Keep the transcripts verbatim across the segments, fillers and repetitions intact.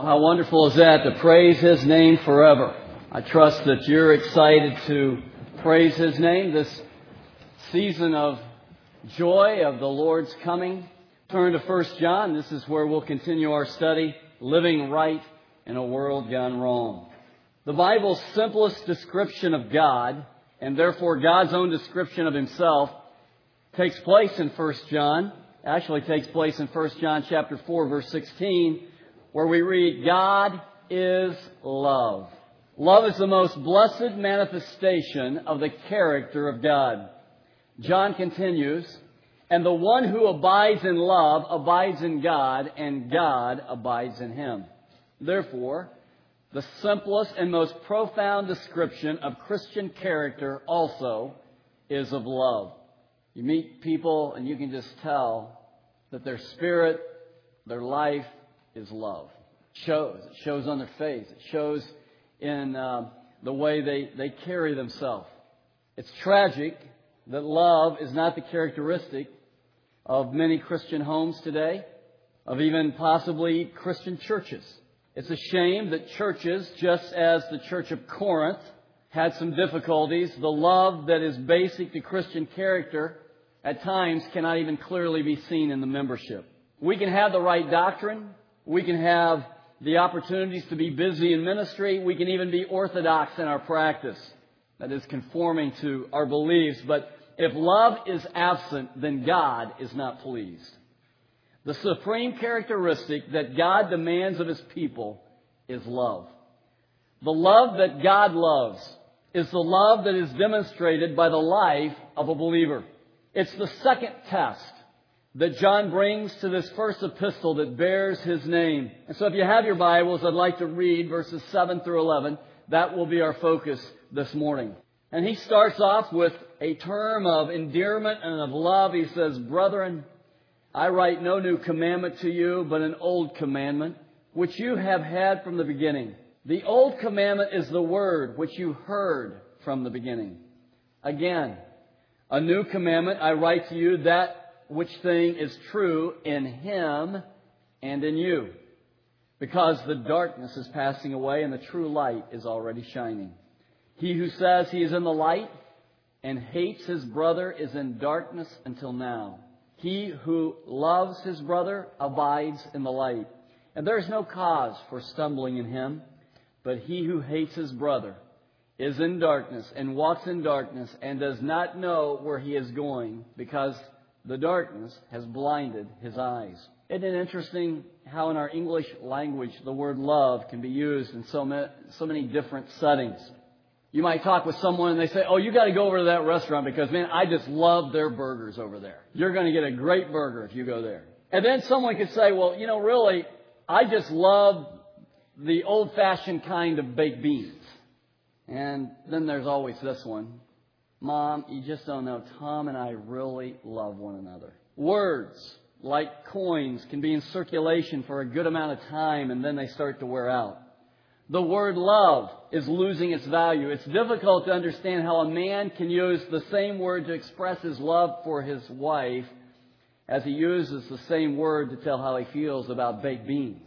Well, how wonderful is that, to praise His name forever. I trust that you're excited to praise His name this season of joy of the Lord's coming. Turn to First John. This is where we'll continue our study, Living Right in a World Gone Wrong. The Bible's simplest description of God, and therefore God's own description of Himself, takes place in First John. Actually takes place in First John chapter four, verse sixteen, where we read, God is love. Love is the most blessed manifestation of the character of God. John continues, and the one who abides in love abides in God, and God abides in him. Therefore, the simplest and most profound description of Christian character also is of love. You meet people and you can just tell that their spirit, their life is love. It shows. It shows on their face. It shows in uh, the way they, they carry themselves. It's tragic that love is not the characteristic of many Christian homes today, of even possibly Christian churches. It's a shame that churches, just as the Church of Corinth had some difficulties, the love that is basic to Christian character at times cannot even clearly be seen in the membership. We can have the right doctrine. We can have the opportunities to be busy in ministry. We can even be orthodox in our practice, that is conforming to our beliefs. But if love is absent, then God is not pleased. The supreme characteristic that God demands of His people is love. The love that God loves is the love that is demonstrated by the life of a believer. It's the second test that John brings to this first epistle that bears his name. And so if you have your Bibles, I'd like to read verses seven through eleven. That will be our focus this morning. And he starts off with a term of endearment and of love. He says, Brethren, I write no new commandment to you, but an old commandment, which you have had from the beginning. The old commandment is the word which you heard from the beginning. Again, a new commandment I write to you, that which thing is true in Him and in you, because the darkness is passing away and the true light is already shining. He who says he is in the light and hates his brother is in darkness until now. He who loves his brother abides in the light, and there is no cause for stumbling in him. But he who hates his brother is in darkness and walks in darkness and does not know where he is going, because the darkness has blinded his eyes. Isn't it interesting how in our English language the word love can be used in so many, so many different settings? You might talk with someone and they say, oh, you got to go over to that restaurant because, man, I just love their burgers over there. You're going to get a great burger if you go there. And then someone could say, well, you know, really, I just love the old-fashioned kind of baked beans. And then there's always this one. Mom, you just don't know. Tom and I really love one another. Words, like coins, can be in circulation for a good amount of time and then they start to wear out. The word love is losing its value. It's difficult to understand how a man can use the same word to express his love for his wife as he uses the same word to tell how he feels about baked beans.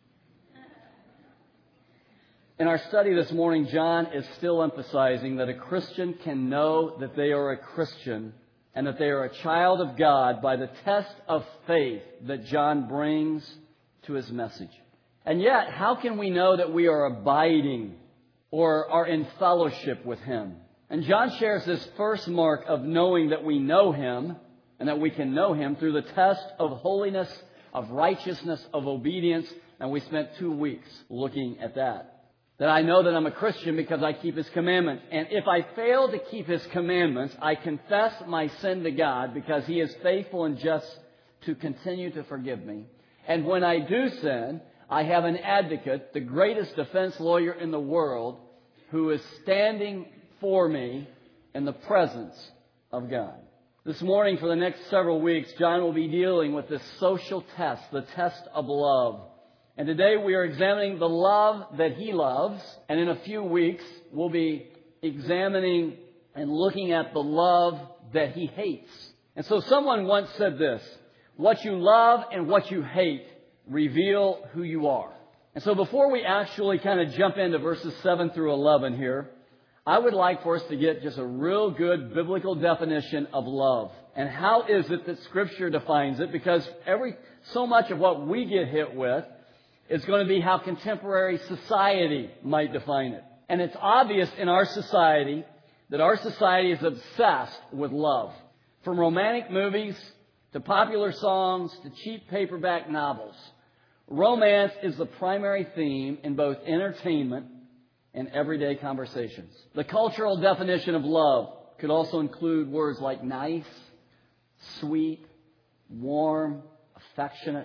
In our study this morning, John is still emphasizing that a Christian can know that they are a Christian and that they are a child of God by the test of faith that John brings to his message. And yet, how can we know that we are abiding or are in fellowship with Him? And John shares this first mark of knowing that we know Him and that we can know Him through the test of holiness, of righteousness, of obedience. And we spent two weeks looking at that. That I know that I'm a Christian because I keep His commandments. And if I fail to keep His commandments, I confess my sin to God because He is faithful and just to continue to forgive me. And when I do sin, I have an advocate, the greatest defense lawyer in the world, who is standing for me in the presence of God. This morning, for the next several weeks, John will be dealing with this social test, the test of love. And today we are examining the love that He loves. And in a few weeks, we'll be examining and looking at the love that He hates. And so someone once said this, what you love and what you hate reveal who you are. And so before we actually kind of jump into verses seven through eleven here, I would like for us to get just a real good biblical definition of love. And how is it that Scripture defines it? Because every so much of what we get hit with is going to be how contemporary society might define it. And it's obvious in our society that our society is obsessed with love. From romantic movies to popular songs to cheap paperback novels, romance is the primary theme in both entertainment and everyday conversations. The cultural definition of love could also include words like nice, sweet, warm, affectionate.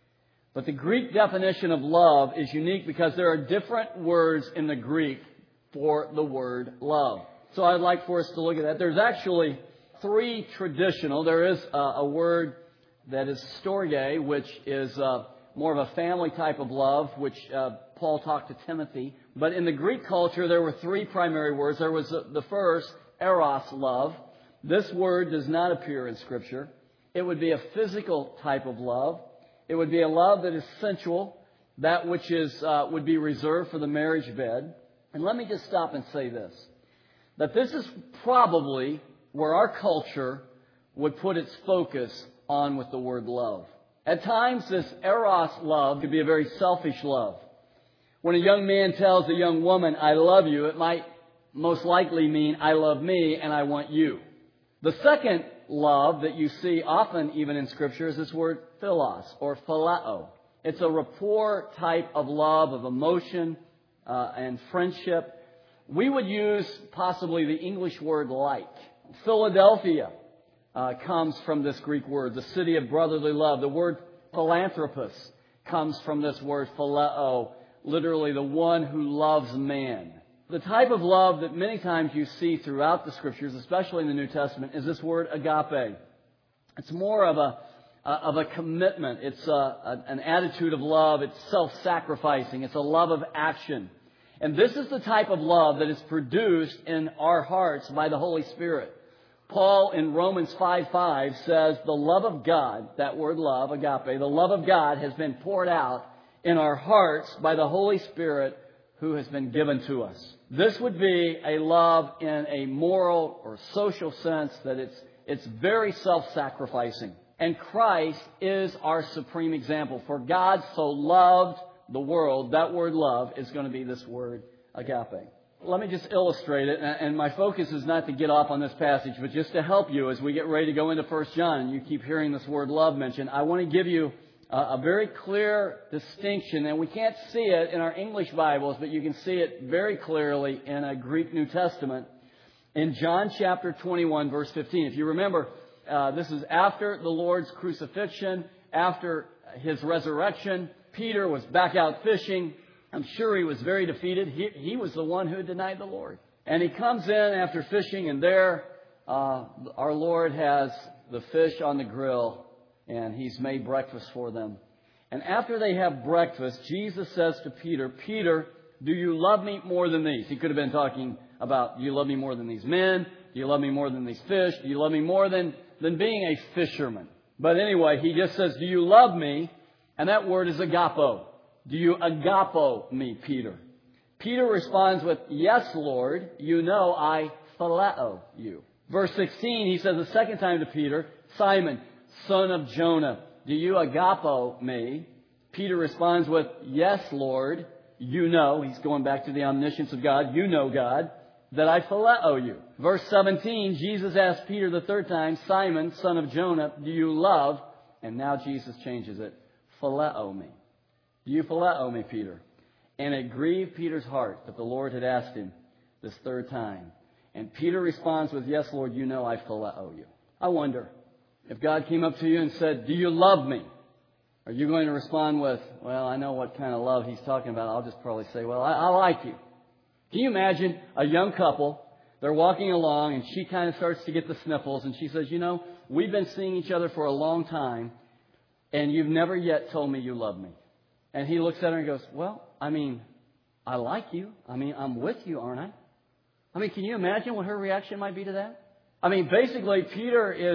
But the Greek definition of love is unique because there are different words in the Greek for the word love. So I'd like for us to look at that. There's actually three traditional. There is a, a word that is storge, which is uh, more of a family type of love, which uh, Paul talked to Timothy. But in the Greek culture, there were three primary words. There was the first, eros, love. This word does not appear in Scripture. It would be a physical type of love. It would be a love that is sensual, that which is uh, would be reserved for the marriage bed. And let me just stop and say this, that this is probably where our culture would put its focus on with the word love. At times, this eros love could be a very selfish love. When a young man tells a young woman, I love you, it might most likely mean I love me and I want you. The second love that you see often even in Scripture is this word philos or phileo. It's a rapport type of love, of emotion uh, and friendship. We would use possibly the English word like. Philadelphia uh, comes from this Greek word, the city of brotherly love. The word philanthropos comes from this word phileo, literally the one who loves man. The type of love that many times you see throughout the Scriptures, especially in the New Testament, is this word agape. It's more of a of a commitment. It's a, a, an attitude of love. It's self-sacrificing. It's a love of action. And this is the type of love that is produced in our hearts by the Holy Spirit. Paul in Romans five five says, the love of God, that word love, agape, the love of God has been poured out in our hearts by the Holy Spirit who has been given to us. This would be a love in a moral or social sense that it's it's very self-sacrificing. And Christ is our supreme example. For God so loved the world, that word love is going to be this word agape. Let me just illustrate it, and my focus is not to get off on this passage, but just to help you as we get ready to go into First John, and you keep hearing this word love mentioned. I want to give you a very clear distinction, and we can't see it in our English Bibles, but you can see it very clearly in a Greek New Testament. In John chapter twenty-one, verse fifteen. If you remember, uh, this is after the Lord's crucifixion, after His resurrection. Peter was back out fishing. I'm sure he was very defeated. He, he was the one who denied the Lord. And he comes in after fishing, and there uh, our Lord has the fish on the grill, and He's made breakfast for them. And after they have breakfast, Jesus says to Peter, Peter, do you love me more than these? He could have been talking about, do you love me more than these men? Do you love me more than these fish? Do you love me more than, than being a fisherman? But anyway, He just says, do you love me? And that word is agapo. Do you agapo me, Peter? Peter responds with, yes, Lord, you know I phileo you. Verse sixteen, he says the second time to Peter, Simon, son of Jonah, do you agapo me? Peter responds with, yes, Lord, you know, he's going back to the omniscience of God, you know, God, that I phileo you. Verse seventeen, Jesus asked Peter the third time, Simon, son of Jonah, do you love? And now Jesus changes it, phileo me. Do you phileo me, Peter? And it grieved Peter's heart that the Lord had asked him this third time. And Peter responds with, yes, Lord, you know I phileo you. I wonder, if God came up to you and said, do you love me? Are you going to respond with, well, I know what kind of love He's talking about. I'll just probably say, well, I, I like you. Can you imagine a young couple, they're walking along and she kind of starts to get the sniffles and she says, you know, we've been seeing each other for a long time and you've never yet told me you love me. And he looks at her and goes, well, I mean, I like you. I mean, I'm with you, aren't I? I mean, can you imagine what her reaction might be to that? I mean, basically, Peter is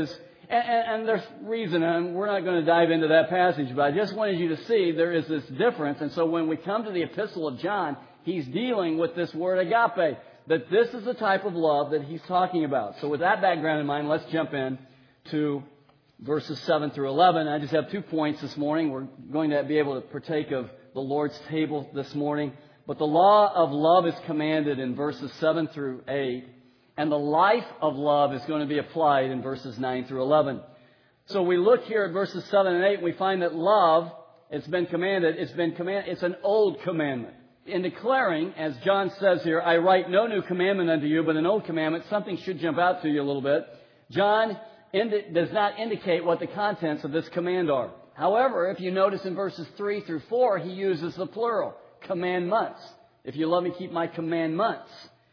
And, and, and there's reason, and we're not going to dive into that passage, but I just wanted you to see there is this difference. And so when we come to the Epistle of John, he's dealing with this word agape, that this is the type of love that he's talking about. So with that background in mind, let's jump in to verses seven through eleven. I just have two points this morning. We're going to be able to partake of the Lord's table this morning. But the law of love is commanded in verses seven through eight. And the life of love is going to be applied in verses nine through eleven. So we look here at verses seven and eight, and we find that love, it's been commanded, it's been commanded, it's an old commandment. In declaring, as John says here, I write no new commandment unto you, but an old commandment, something should jump out to you a little bit. John indi- does not indicate what the contents of this command are. However, if you notice in verses three through four, he uses the plural, commandments. If you love me, keep my commandments.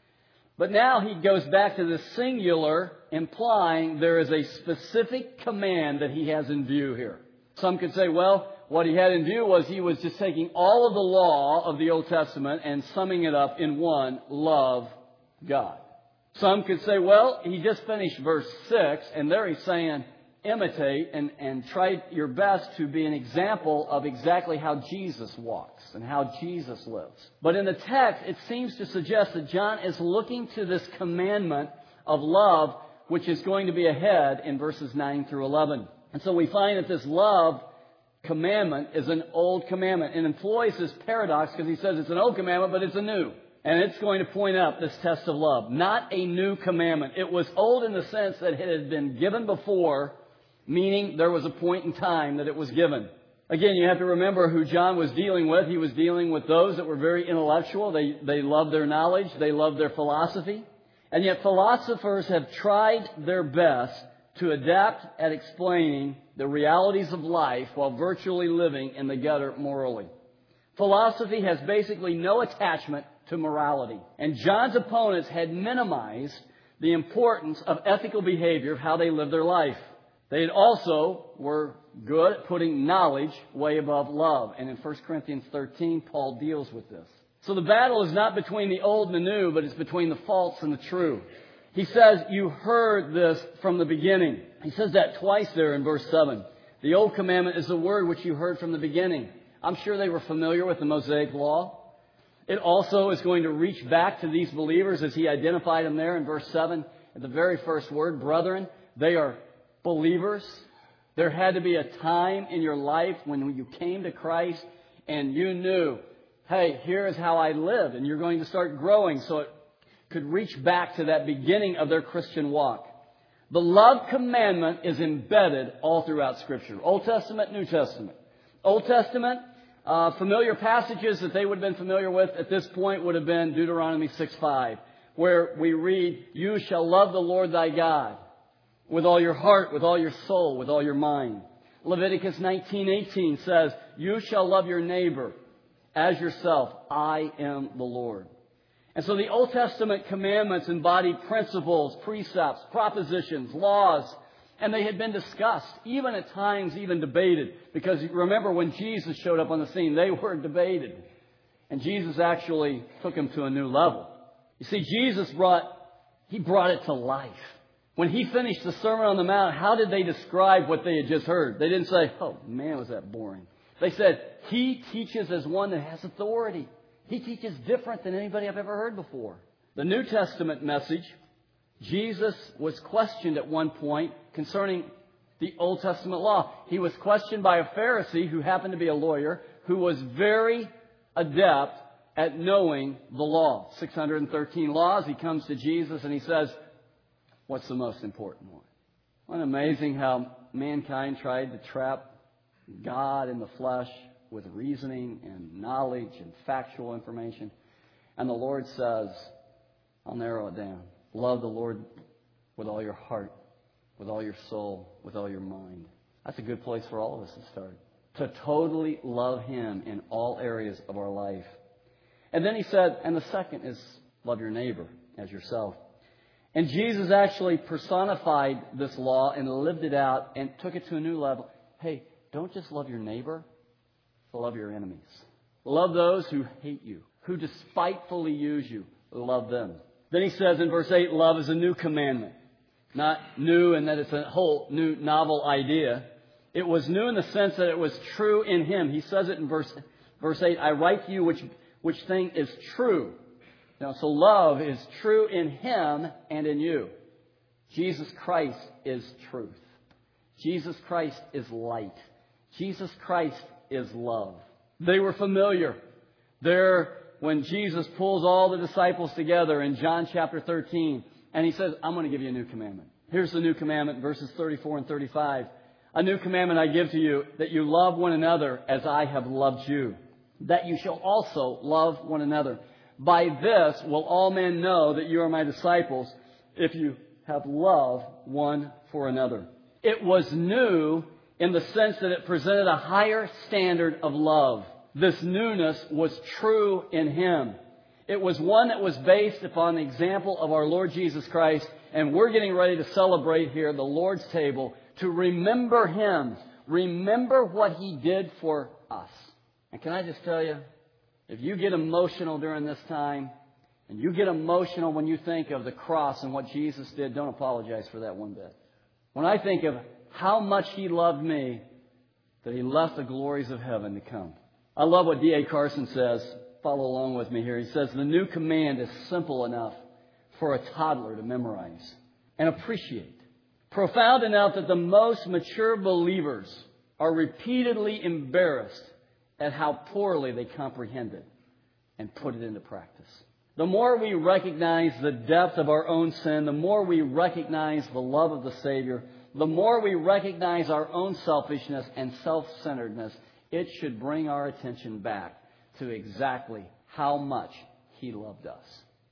But now he goes back to the singular, implying there is a specific command that he has in view here. Some could say, well, what he had in view was he was just taking all of the law of the Old Testament and summing it up in one, love God. Some could say, well, he just finished verse six, and there he's saying, imitate and, and try your best to be an example of exactly how Jesus walks and how Jesus lives. But in the text, it seems to suggest that John is looking to this commandment of love, which is going to be ahead in verses nine through eleven. And so we find that this love commandment is an old commandment, and employs this paradox because he says it's an old commandment, but it's a new. And it's going to point out this test of love. Not a new commandment. It was old in the sense that it had been given before, meaning there was a point in time that it was given. Again, you have to remember who John was dealing with. He was dealing with those that were very intellectual. They, they loved their knowledge. They loved their philosophy. And yet philosophers have tried their best to adapt at explaining the realities of life while virtually living in the gutter morally. Philosophy has basically no attachment to morality. And John's opponents had minimized the importance of ethical behavior, of how they lived their life. They had also were good at putting knowledge way above love. And in First Corinthians thirteen, Paul deals with this. So the battle is not between the old and the new, but it's between the false and the true. He says, you heard this from the beginning. He says that twice there in verse seven. The old commandment is the word which you heard from the beginning. I'm sure they were familiar with the Mosaic law. It also is going to reach back to these believers as he identified them there in verse seven. At the very first word, brethren, they are believers. There had to be a time in your life when you came to Christ and you knew, hey, here is how I live. And you're going to start growing so it could reach back to that beginning of their Christian walk. The love commandment is embedded all throughout Scripture. Old Testament, New Testament. Old Testament, uh, familiar passages that they would have been familiar with at this point would have been Deuteronomy six five, where we read, you shall love the Lord thy God with all your heart, with all your soul, with all your mind. Leviticus nineteen eighteen says, you shall love your neighbor as yourself. I am the Lord. And so the Old Testament commandments embodied principles, precepts, propositions, laws, and they had been discussed, even at times even debated. Because remember when Jesus showed up on the scene, they were debated. And Jesus actually took them to a new level. You see, Jesus brought, He brought it to life. When He finished the Sermon on the Mount, how did they describe what they had just heard? They didn't say, oh man, was that boring. They said, He teaches as one that has authority. He teaches different than anybody I've ever heard before. The New Testament message, Jesus was questioned at one point concerning the Old Testament law. He was questioned by a Pharisee who happened to be a lawyer who was very adept at knowing the law. six hundred thirteen laws. He comes to Jesus and he says, what's the most important one? Isn't it amazing how mankind tried to trap God in the flesh with reasoning and knowledge and factual information. And the Lord says, I'll narrow it down. Love the Lord with all your heart, with all your soul, with all your mind. That's a good place for all of us to start. To totally love Him in all areas of our life. And then He said, and the second is love your neighbor as yourself. And Jesus actually personified this law and lived it out and took it to a new level. Hey, don't just love your neighbor. Love your enemies. Love those who hate you, who despitefully use you. Love them. Then He says in verse eight, love is a new commandment. Not new in that it's a whole new novel idea. It was new in the sense that it was true in Him. He says it in verse verse eight, I write to you which, which thing is true. Now, so love is true in Him and in you. Jesus Christ is truth. Jesus Christ is light. Jesus Christ is love. They were familiar. There, when Jesus pulls all the disciples together in John chapter thirteen, and He says, I'm going to give you a new commandment. Here's the new commandment, verses thirty-four and thirty-five. A new commandment I give to you, that you love one another as I have loved you, that you shall also love one another. By this will all men know that you are my disciples, if you have love one for another. It was new in the sense that it presented a higher standard of love. This newness was true in Him. It was one that was based upon the example of our Lord Jesus Christ, and we're getting ready to celebrate here the Lord's table to remember Him, remember what He did for us. And can I just tell you, if you get emotional during this time, and you get emotional when you think of the cross and what Jesus did, don't apologize for that one bit. When I think of how much He loved me, that He left the glories of heaven to come. I love what D A Carson says. Follow along with me here. He says, the new command is simple enough for a toddler to memorize and appreciate. Profound enough that the most mature believers are repeatedly embarrassed at how poorly they comprehend it and put it into practice. The more we recognize the depth of our own sin, the more we recognize the love of the Savior, the more we recognize our own selfishness and self-centeredness, it should bring our attention back to exactly how much He loved us.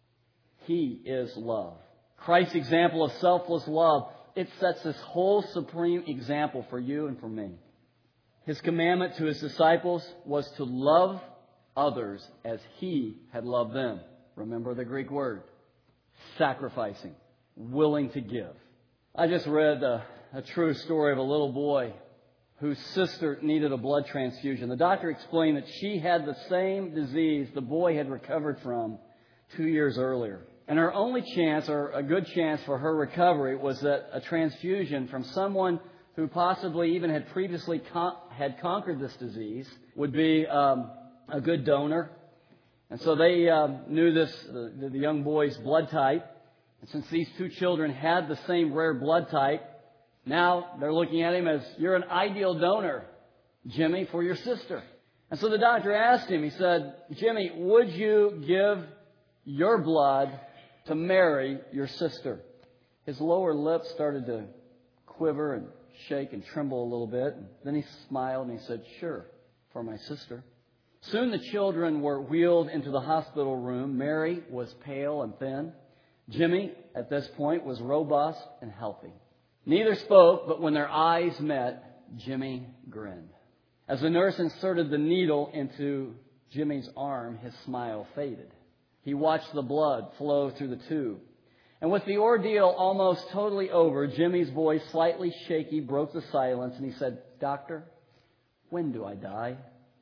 He is love. Christ's example of selfless love, it sets this whole supreme example for you and for me. His commandment to His disciples was to love others as He had loved them. Remember the Greek word. Sacrificing. Willing to give. I just read a, a true story of a little boy whose sister needed a blood transfusion. The doctor explained that she had the same disease the boy had recovered from two years earlier. And her only chance, or a good chance for her recovery, was that a transfusion from someone who possibly even had previously con- had conquered this disease would be um, a good donor. And so they um, knew this, the, the young boy's blood type. And since these two children had the same rare blood type, now they're looking at him as, you're an ideal donor, Jimmy, for your sister. And so the doctor asked him, he said, Jimmy, would you give your blood to Mary, your sister? His lower lip started to quiver and shake and tremble a little bit. And then he smiled and he said, sure, for my sister. Soon the children were wheeled into the hospital room. Mary was pale and thin. Jimmy, at this point, was robust and healthy. Neither spoke, but when their eyes met, Jimmy grinned. As the nurse inserted the needle into Jimmy's arm, his smile faded. He watched the blood flow through the tube. And with the ordeal almost totally over, Jimmy's voice, slightly shaky, broke the silence, and he said, Doctor, when do I die?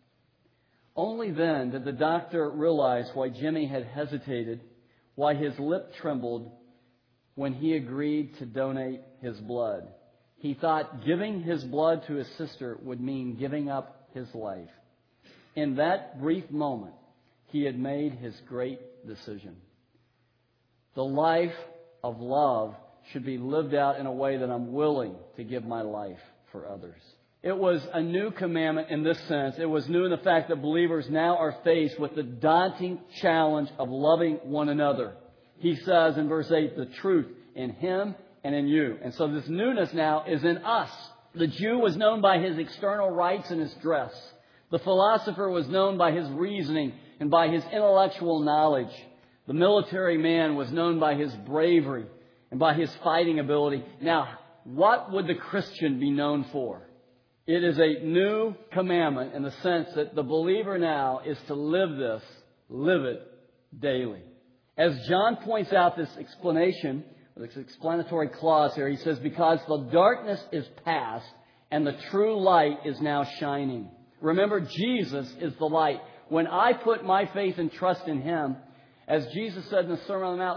Only then did the doctor realize why Jimmy had hesitated, why his lip trembled when he agreed to donate his blood. He thought giving his blood to his sister would mean giving up his life. In that brief moment, he had made his great decision. The life of love should be lived out in a way that I'm willing to give my life for others. It was a new commandment in this sense. It was new in the fact that believers now are faced with the daunting challenge of loving one another. He says in verse eight, the truth in Him and in you. And so this newness now is in us. The Jew was known by his external rites and his dress. The philosopher was known by his reasoning and by his intellectual knowledge. The military man was known by his bravery and by his fighting ability. Now, what would the Christian be known for? It is a new commandment in the sense that the believer now is to live this, live it daily. As John points out this explanation, this explanatory clause here, he says, because the darkness is past and the true light is now shining. Remember, Jesus is the light. When I put my faith and trust in Him, as Jesus said in the Sermon on the Mount, let,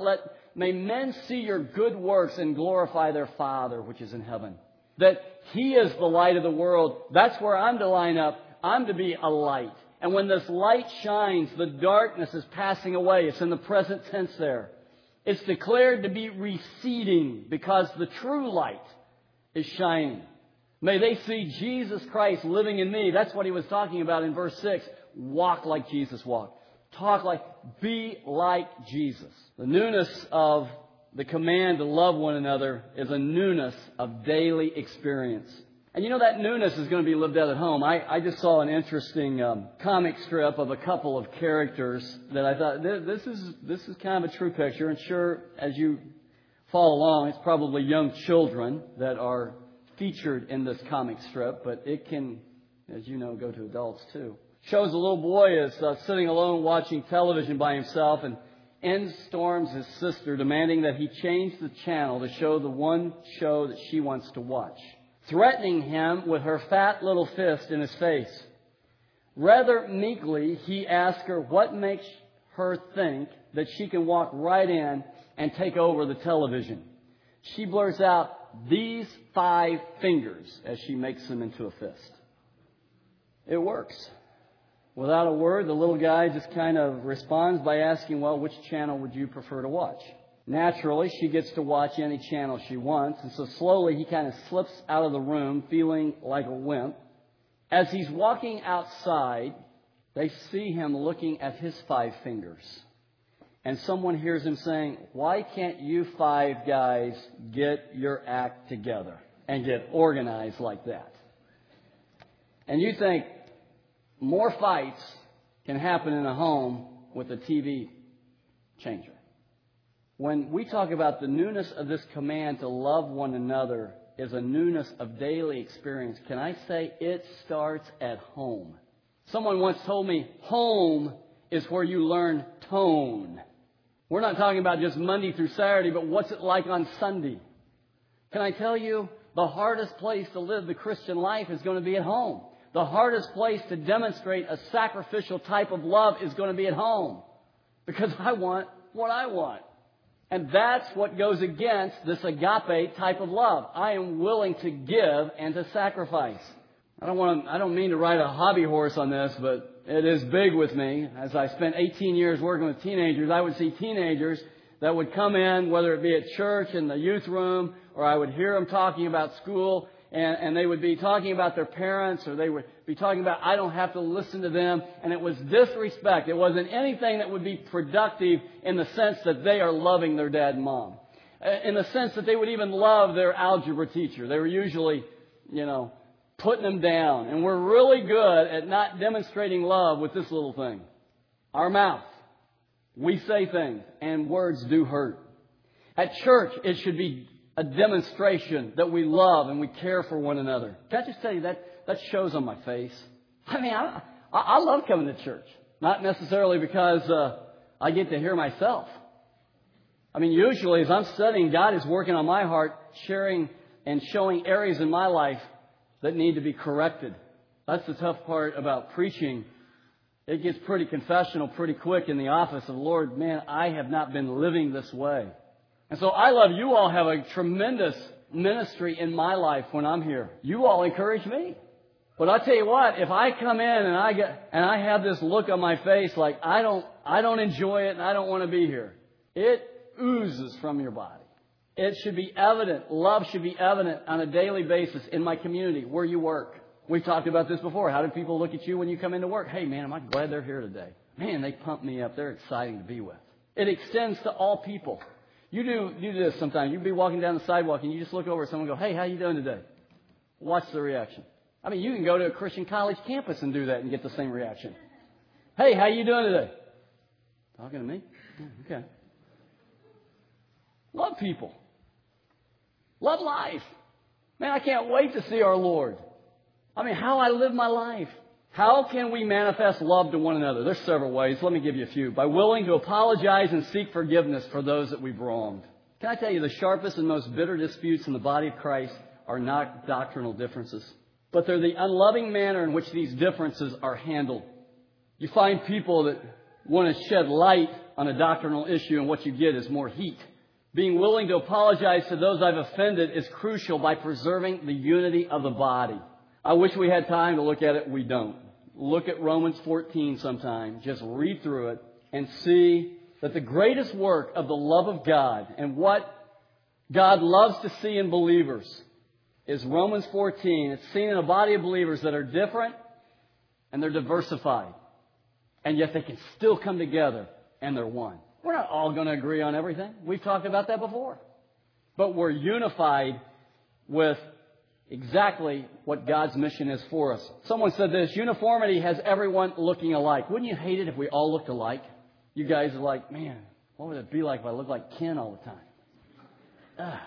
may men see your good works and glorify their Father which is in heaven. That He is the light of the world. That's where I'm to line up. I'm to be a light. And when this light shines, the darkness is passing away. It's in the present tense there. It's declared to be receding because the true light is shining. May they see Jesus Christ living in me. That's what he was talking about in verse six. Walk like Jesus walked. Talk like, be like Jesus. The newness of the command to love one another is a newness of daily experience. And you know that newness is going to be lived out at home. I, I just saw an interesting um, comic strip of a couple of characters that I thought, this is this is kind of a true picture. And sure, as you follow along, it's probably young children that are featured in this comic strip. But it can, as you know, go to adults too. Shows a little boy is uh, sitting alone watching television by himself, and in storms his sister, demanding that he change the channel to show the one show that she wants to watch, threatening him with her fat little fist in his face. Rather meekly, he asks her what makes her think that she can walk right in and take over the television. She blurts out, "These five fingers," as she makes them into a fist. It works. Without a word, the little guy just kind of responds by asking, well, which channel would you prefer to watch? Naturally, she gets to watch any channel she wants, and so slowly he kind of slips out of the room feeling like a wimp. As he's walking outside, they see him looking at his five fingers. And someone hears him saying, "Why can't you five guys get your act together and get organized like that?" And you think, more fights can happen in a home with a T V changer. When we talk about the newness of this command to love one another is a newness of daily experience, can I say it starts at home? Someone once told me, home is where you learn tone. We're not talking about just Monday through Saturday, but what's it like on Sunday? Can I tell you, the hardest place to live the Christian life is going to be at home. The hardest place to demonstrate a sacrificial type of love is going to be at home. Because I want what I want. And that's what goes against this agape type of love. I am willing to give and to sacrifice. I don't want to, I don't mean to ride a hobby horse on this, but it is big with me. As I spent eighteen years working with teenagers, I would see teenagers that would come in, whether it be at church, in the youth room, or I would hear them talking about school. And, and they would be talking about their parents, or they would be talking about, I don't have to listen to them. And it was disrespect. It wasn't anything that would be productive in the sense that they are loving their dad and mom. In the sense that they would even love their algebra teacher. They were usually, you know, putting them down. And we're really good at not demonstrating love with this little thing. Our mouth. We say things, and words do hurt. At church, it should be a demonstration that we love and we care for one another. Can I just tell you that that shows on my face? I mean, I, I love coming to church. Not necessarily because uh, I get to hear myself. I mean, usually as I'm studying, God is working on my heart, sharing and showing areas in my life that need to be corrected. That's the tough part about preaching. It gets pretty confessional pretty quick in the office of, Lord, man, I have not been living this way. And so I love you all have a tremendous ministry in my life when I'm here. You all encourage me. But I tell you what, if I come in and I get and I have this look on my face like I don't I don't enjoy it and I don't want to be here, it oozes from your body. It should be evident. Love should be evident on a daily basis in my community where you work. We've talked about this before. How do people look at you when you come into work? Hey, man, am I glad they're here today? Man, they pump me up. They're exciting to be with. It extends to all people. You do, you do this sometimes. You'd be walking down the sidewalk and you just look over at someone and go, hey, how you doing today? Watch the reaction. I mean, you can go to a Christian college campus and do that and get the same reaction. Hey, how you doing today? Talking to me? Okay. Love people. Love life. Man, I can't wait to see our Lord. I mean, how I live my life. How can we manifest love to one another? There's several ways. Let me give you a few. By willing to apologize and seek forgiveness for those that we've wronged. Can I tell you, the sharpest and most bitter disputes in the body of Christ are not doctrinal differences, but they're the unloving manner in which these differences are handled. You find people that want to shed light on a doctrinal issue, and what you get is more heat Being willing to apologize to those I've offended is crucial by preserving the unity of the body. I wish we had time to look at it. We don't. Look at Romans fourteen sometime. Just read through it and see that the greatest work of the love of God and what God loves to see in believers is Romans fourteen. It's seen in a body of believers that are different and they're diversified. And yet they can still come together and they're one. We're not all going to agree on everything. We've talked about that before. But we're unified with exactly what God's mission is for us. Someone said this: uniformity has everyone looking alike. Wouldn't you hate it if we all looked alike? You guys are like, man, what would it be like if I looked like Ken all the time? Ah.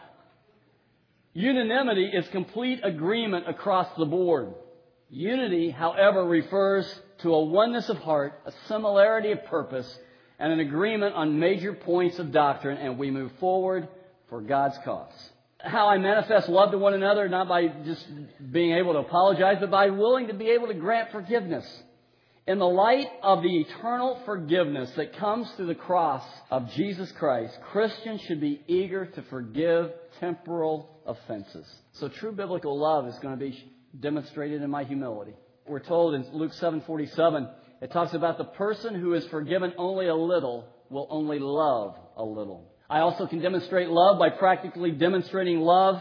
Unanimity is complete agreement across the board. Unity, however, refers to a oneness of heart, a similarity of purpose, and an agreement on major points of doctrine, and we move forward for God's cause. How I manifest love to one another, not by just being able to apologize, but by willing to be able to grant forgiveness. In the light of the eternal forgiveness that comes through the cross of Jesus Christ, Christians should be eager to forgive temporal offenses. So true biblical love is going to be demonstrated in my humility. We're told in Luke seven forty-seven, it talks about the person who is forgiven only a little will only love a little. I also can demonstrate love by practically demonstrating love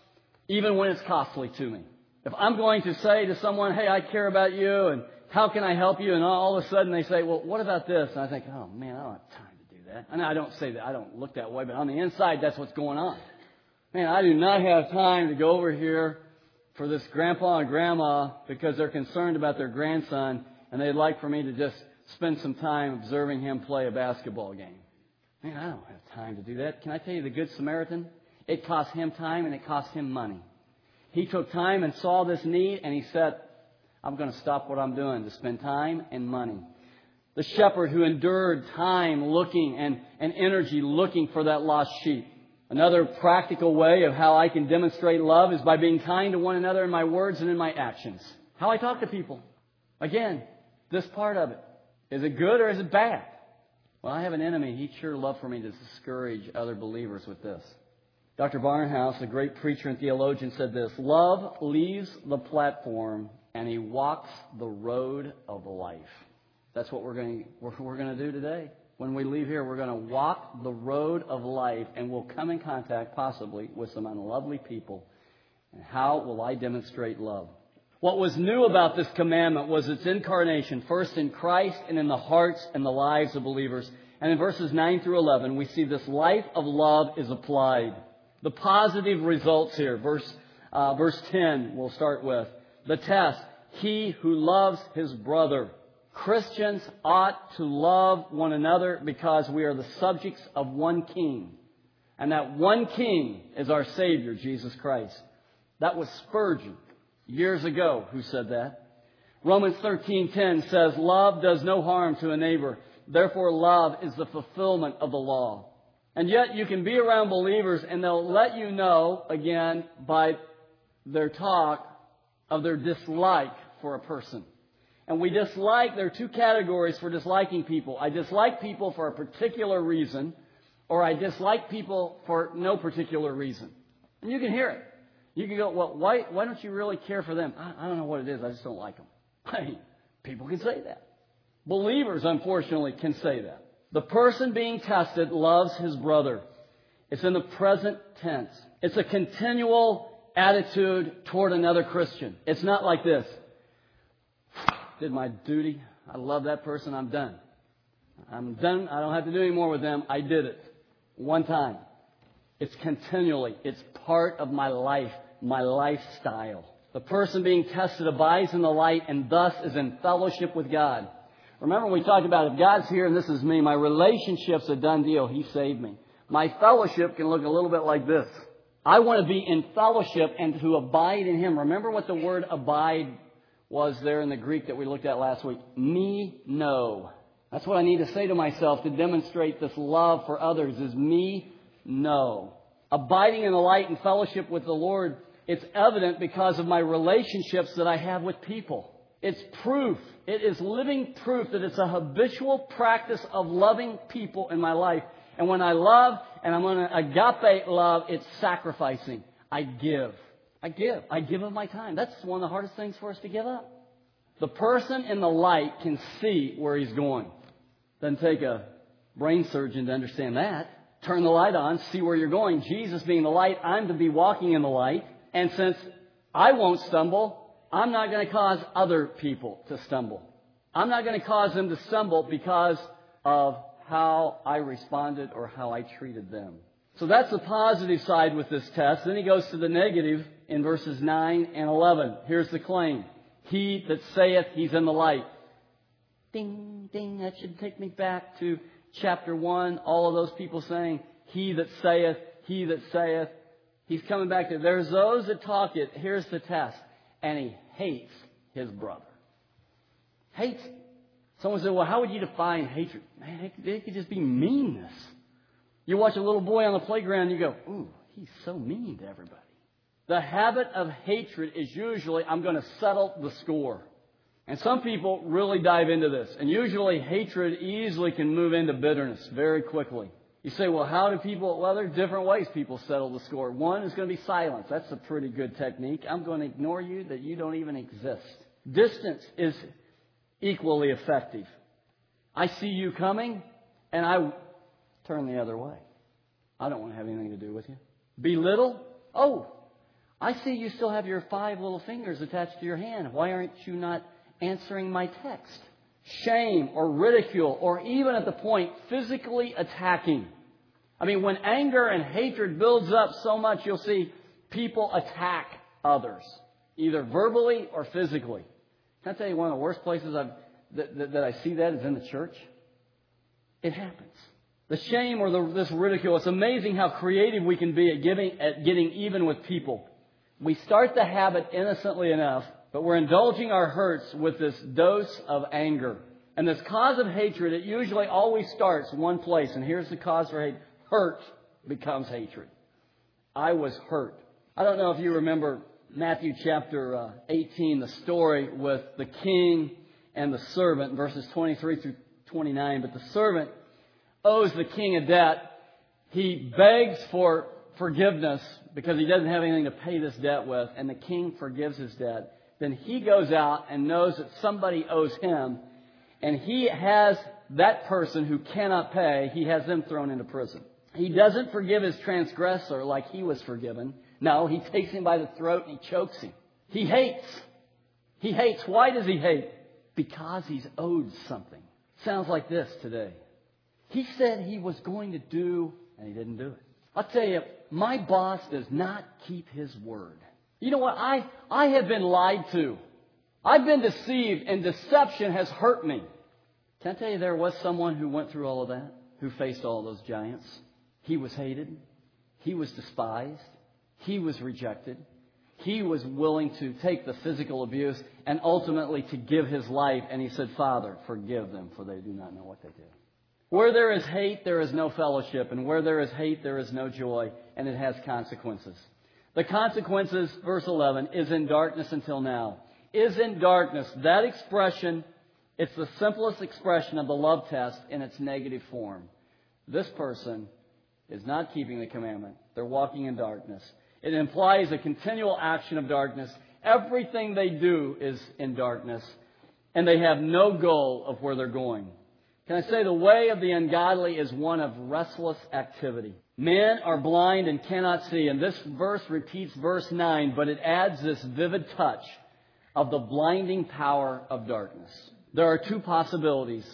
even when it's costly to me. If I'm going to say to someone, hey, I care about you and how can I help you? And all of a sudden they say, well, what about this? And I think, oh, man, I don't have time to do that. And I don't say that. I don't look that way. But on the inside, that's what's going on. Man, I do not have time to go over here for this grandpa and grandma because they're concerned about their grandson and they'd like for me to just spend some time observing him play a basketball game. Man, I don't have time to do that. Can I tell you the Good Samaritan? It cost him time and it cost him money. He took time and saw this need and he said, I'm going to stop what I'm doing to spend time and money. The shepherd who endured time looking and, and energy looking for that lost sheep. Another practical way of how I can demonstrate love is by being kind to one another in my words and in my actions. How I talk to people. Again, this part of it. Is it good or is it bad? Well, I have an enemy. He'd sure love for me to discourage other believers with this. Doctor Barnhouse, a great preacher and theologian, said this: love leaves the platform and he walks the road of life. That's what we're going to, we're, we're going to do today. When we leave here, we're going to walk the road of life and we'll come in contact possibly with some unlovely people. And how will I demonstrate love? What was new about this commandment was its incarnation, first in Christ and in the hearts and the lives of believers. And in verses nine through eleven, we see this life of love is applied. The positive results here. Verse, uh, verse ten we'll start with. The test, he who loves his brother. Christians ought to love one another because we are the subjects of one king. And that one king is our Savior, Jesus Christ. That was Spurgeon years ago who said that. Romans thirteen ten says, love does no harm to a neighbor. Therefore, love is the fulfillment of the law. And yet you can be around believers and they'll let you know, again, by their talk, of their dislike for a person. And we dislike, there are two categories for disliking people. I dislike people for a particular reason, or I dislike people for no particular reason. And you can hear it. You can go, well, why, why don't you really care for them? I, I don't know what it is. I just don't like them. I mean, people can say that. Believers, unfortunately, can say that. The person being tested loves his brother. It's in the present tense. It's a continual attitude toward another Christian. It's not like this. Did my duty. I love that person. I'm done. I'm done. I don't have to do any more with them. I did it. One time. It's continually. It's part of my life, my lifestyle. The person being tested abides in the light and thus is in fellowship with God. Remember we talked about if God's here and this is me, my relationship's a done deal. He saved me. My fellowship can look a little bit like this. I want to be in fellowship and to abide in Him. Remember what the word abide was there in the Greek that we looked at last week. Me, no. That's what I need to say to myself to demonstrate this love for others is me, no. Abiding in the light and fellowship with the Lord, it's evident because of my relationships that I have with people. It's proof. It is living proof that it's a habitual practice of loving people in my life. And when I love, and I'm going to agape love, it's sacrificing. I give. I give. I give of my time. That's one of the hardest things for us to give up. The person in the light can see where he's going. Doesn't take a brain surgeon to understand that. Turn the light on, see where you're going. Jesus being the light, I'm to be walking in the light. And since I won't stumble, I'm not going to cause other people to stumble. I'm not going to cause them to stumble because of how I responded or how I treated them. So that's the positive side with this test. Then he goes to the negative in verses nine and eleven. Here's the claim. He that saith he's in the light. Ding, ding. That should take me back to chapter one. All of those people saying, he that saith, he that saith. He's coming back to, there's those that talk it. Here's the test. And he hates his brother. Hates. Someone said, well, how would you define hatred? Man, it could just be meanness. You watch a little boy on the playground and you go, ooh, he's so mean to everybody. The habit of hatred is usually, I'm going to settle the score. And some people really dive into this. And usually hatred easily can move into bitterness very quickly. You say, well, how do people, well, there's different ways people settle the score. One is going to be silence. That's a pretty good technique. I'm going to ignore you, that you don't even exist. Distance is equally effective. I see you coming, and I turn the other way. I don't want to have anything to do with you. Belittle? Oh, I see you still have your five little fingers attached to your hand. Why aren't you not answering my text? Shame or ridicule, or even at the point physically attacking. I mean, when anger and hatred builds up so much, you'll see people attack others, either verbally or physically. Can I tell you one of the worst places I've, that, that, that I see that is in the church? It happens. The shame or the, this ridicule, it's amazing how creative we can be at, giving, at getting even with people. We start the habit innocently enough, but we're indulging our hurts with this dose of anger. And this cause of hatred, it usually always starts one place. And here's the cause for hate. Hurt becomes hatred. I was hurt. I don't know if you remember Matthew chapter uh, eighteen, the story with the king and the servant, verses twenty-three through twenty-nine. But the servant owes the king a debt. He begs for forgiveness because he doesn't have anything to pay this debt with. And the king forgives his debt. Then he goes out and knows that somebody owes him. And he has that person who cannot pay, he has them thrown into prison. He doesn't forgive his transgressor like he was forgiven. No, he takes him by the throat and he chokes him. He hates. He hates. Why does he hate? Because he's owed something. Sounds like this today. He said he was going to do, and he didn't do it. I'll tell you, my boss does not keep his word. You know what? I, I have been lied to. I've been deceived, and deception has hurt me. Can I tell you, there was someone who went through all of that, who faced all those giants. He was hated. He was despised. He was rejected. He was willing to take the physical abuse and ultimately to give his life. And he said, Father, forgive them, for they do not know what they do. Where there is hate, there is no fellowship. And where there is hate, there is no joy. And it has consequences. The consequences, verse eleven, is in darkness until now. Is in darkness. That expression, it's the simplest expression of the love test in its negative form. This person is not keeping the commandment. They're walking in darkness. It implies a continual action of darkness. Everything they do is in darkness. And they have no goal of where they're going. Can I say the way of the ungodly is one of restless activity. Men are blind and cannot see. And this verse repeats verse nine, but it adds this vivid touch of the blinding power of darkness. There are two possibilities,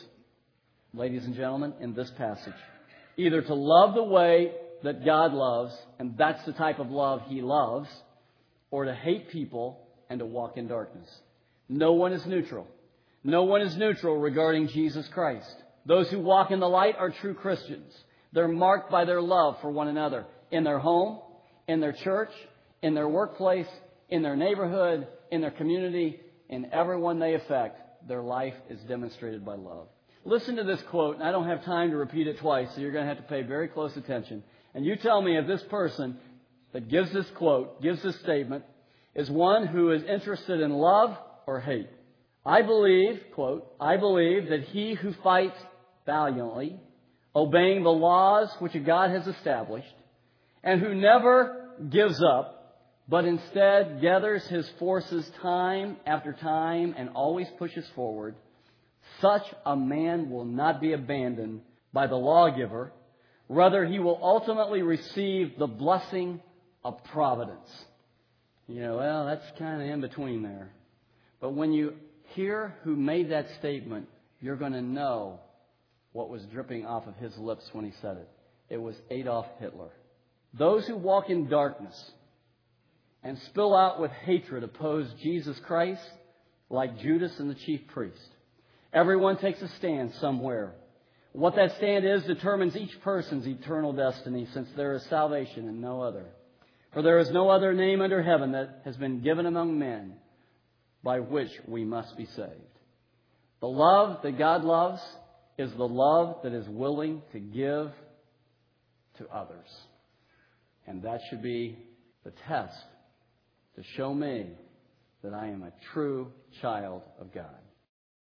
ladies and gentlemen, in this passage. Either to love the way that God loves, and that's the type of love He loves, or to hate people and to walk in darkness. No one is neutral. No one is neutral regarding Jesus Christ. Those who walk in the light are true Christians. They're marked by their love for one another in their home, in their church, in their workplace, in their neighborhood, in their community, in everyone they affect. Their life is demonstrated by love. Listen to this quote, and I don't have time to repeat it twice, so you're going to have to pay very close attention. And you tell me if this person that gives this quote, gives this statement, is one who is interested in love or hate. I believe, quote, I believe that he who fights valiantly obeying the laws which God has established, and who never gives up, but instead gathers his forces time after time and always pushes forward, such a man will not be abandoned by the lawgiver. Rather, he will ultimately receive the blessing of providence. You know, well, that's kind of in between there. But when you hear who made that statement, you're going to know what was dripping off of his lips when he said it. It was Adolf Hitler. Those who walk in darkness and spill out with hatred oppose Jesus Christ like Judas and the chief priest. Everyone takes a stand somewhere. What that stand is determines each person's eternal destiny, since there is salvation in no other. For there is no other name under heaven that has been given among men by which we must be saved. The love that God loves is the love that is willing to give to others. And that should be the test to show me that I am a true child of God.